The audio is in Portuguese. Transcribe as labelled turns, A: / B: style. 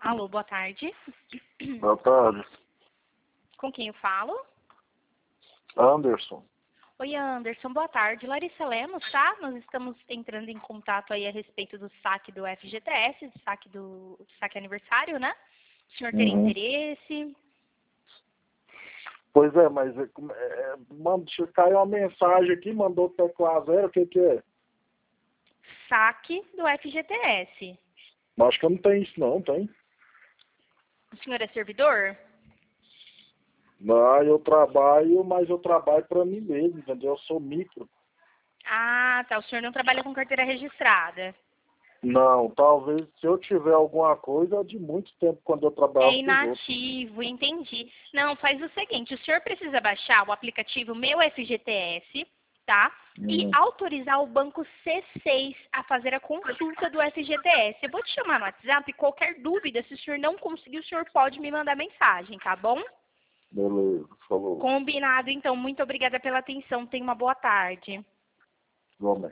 A: Alô, boa tarde.
B: Boa tarde.
A: Com quem eu falo?
B: Anderson.
A: Oi, Anderson, boa tarde. Larissa Lemos, tá? Nós estamos entrando em contato aí a respeito do saque do FGTS, saque aniversário, né? O senhor teria interesse?
B: Pois é, mas caiu uma mensagem aqui, mandou teclar zero, o que que é?
A: Saque do FGTS.
B: Acho que eu não tenho isso não, tem?
A: O senhor é servidor?
B: Não, eu trabalho, mas eu trabalho para mim mesmo, entendeu? Eu sou micro.
A: Ah, tá. O senhor não trabalha com carteira registrada.
B: Não, talvez se eu tiver alguma coisa, de muito tempo quando eu
A: É
B: trabalhava com os outros.
A: inativo, entendi. Não, faz o seguinte, o senhor precisa baixar o aplicativo Meu FGTS, tá? E autorizar o banco C6 a fazer a consulta do FGTS. Eu vou te chamar no WhatsApp, qualquer dúvida, se o senhor não conseguir, o senhor pode me mandar mensagem, tá bom?
B: Beleza, falou.
A: Combinado, então. Muito obrigada pela atenção. Tenha uma boa tarde.
B: Igualmente.